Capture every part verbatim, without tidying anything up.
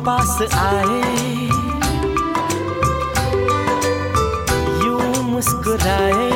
पास आए, यूं मुस्कुराए,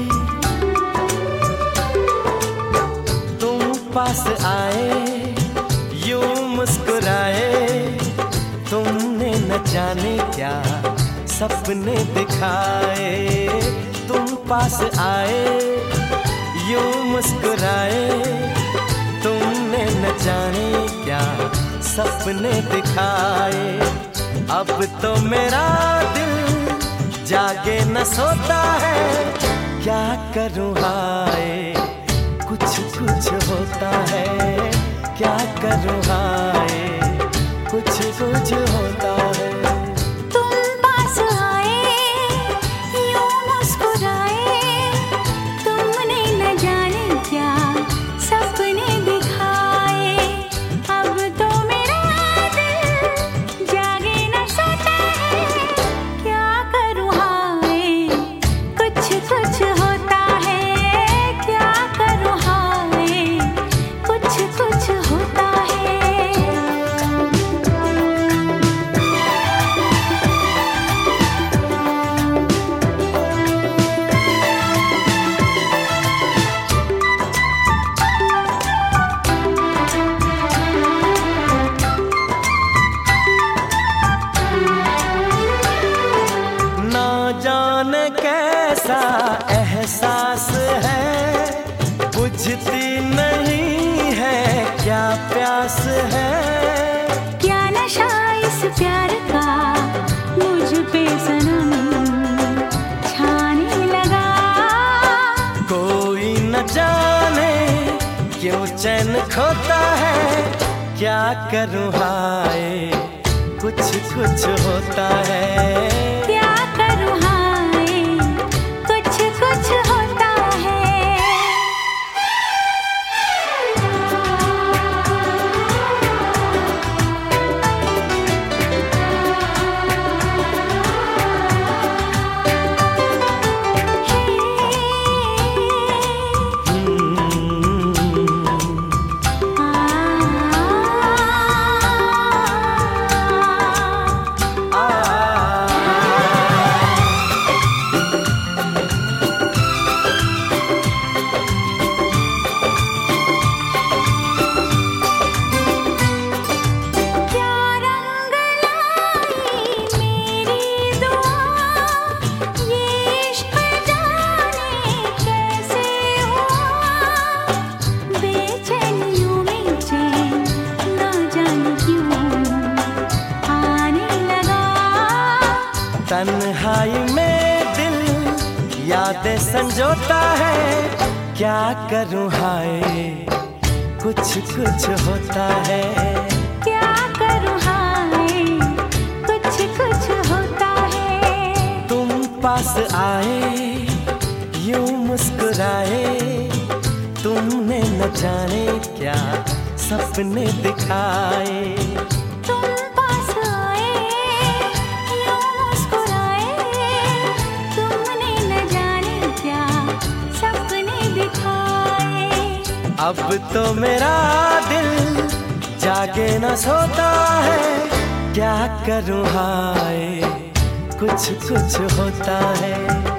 तुम पास आए, यूं मुस्कुराए, तुमने न जाने क्या सपने दिखाए। तुम पास आए, यूं मुस्कुराए, तुमने न जाने क्या सपने दिखाए। अब तो मेरा दिल जागे न सोता है, क्या करूँ हाय कुछ कुछ होता है, क्या करूँ हाय कुछ कुछ होता है। कैसा एहसास है, बुझती नहीं है क्या प्यास है। क्या नशा इस प्यार का मुझ पे सनम छाने लगा। कोई न जाने क्यों चैन खोता है, क्या करूँ हाय कुछ कुछ होता है। क्या करूँ हाय कुछ कुछ होता है। तन्हाई में दिल यादें संजोता है, क्या करूँ हाय कुछ कुछ होता है। क्या करूँ हाय कुछ कुछ होता है। तुम पास आए यूं मुस्कुराए, तुमने न जाने क्या सपने दिखाए। अब तो मेरा दिल जागे न सोता है, क्या करूँ हाय कुछ कुछ होता है।